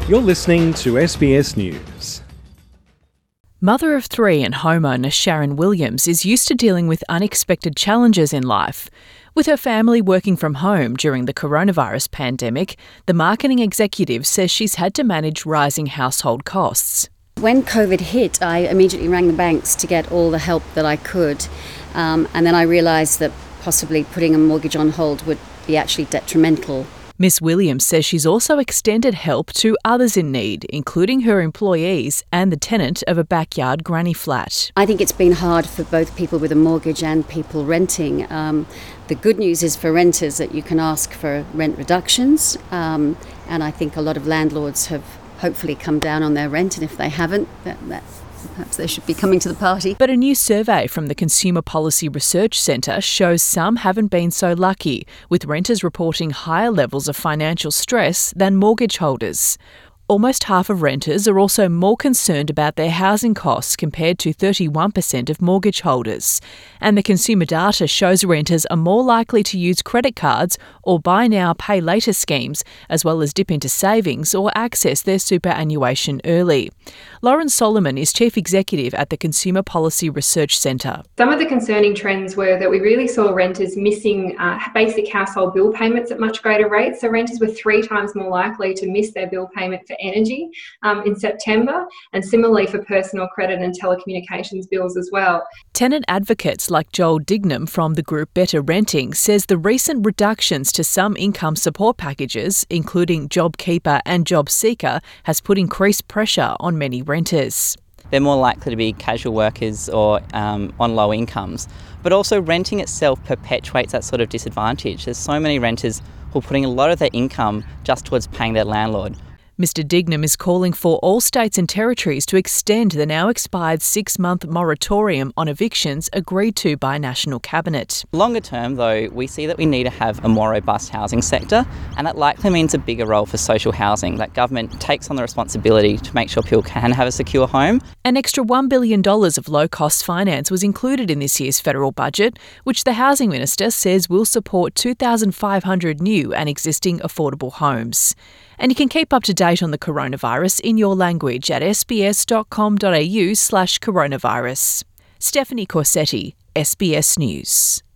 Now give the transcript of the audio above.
You're listening to SBS News. Mother of three and homeowner Sharon Williams is used to dealing with unexpected challenges in life. With her family working from home during the coronavirus pandemic, the marketing executive says she's had to manage rising household costs. When COVID hit, I immediately rang the banks to get all the help that I could. And then I realised that possibly putting a mortgage on hold would be actually detrimental. Miss Williams says she's also extended help to others in need, including her employees and the tenant of a backyard granny flat. I think it's been hard for both people with a mortgage and people renting. The good news is for renters that you can ask for rent reductions, and I think a lot of landlords have hopefully come down on their rent, and if they haven't, perhaps they should be coming to the party. But a new survey from the Consumer Policy Research Centre shows some haven't been so lucky, with renters reporting higher levels of financial stress than mortgage holders. Almost half of renters are also more concerned about their housing costs compared to 31% of mortgage holders. And the consumer data shows renters are more likely to use credit cards or buy now, pay later schemes, as well as dip into savings or access their superannuation early. Lauren Solomon is Chief Executive at the Consumer Policy Research Centre. Some of the concerning trends were that we really saw renters missing basic household bill payments at much greater rates. So renters were 3 times more likely to miss their bill payment for energy in September, and similarly for personal credit and telecommunications bills as well. Tenant advocates like Joel Dignam from the group Better Renting says the recent reductions to some income support packages, including JobKeeper and JobSeeker, has put increased pressure on many renters. They're more likely to be casual workers or on low incomes. But also renting itself perpetuates that sort of disadvantage. There's so many renters who are putting a lot of their income just towards paying their landlord. Mr Dignam is calling for all states and territories to extend the now expired 6-month moratorium on evictions agreed to by National Cabinet. Longer term, though, we see that we need to have a more robust housing sector, and that likely means a bigger role for social housing, that government takes on the responsibility to make sure people can have a secure home. An extra $1 billion of low-cost finance was included in this year's federal budget, which the Housing Minister says will support 2,500 new and existing affordable homes. And you can keep up to date on the coronavirus in your language at sbs.com.au/coronavirus. Stephanie Corsetti, SBS News.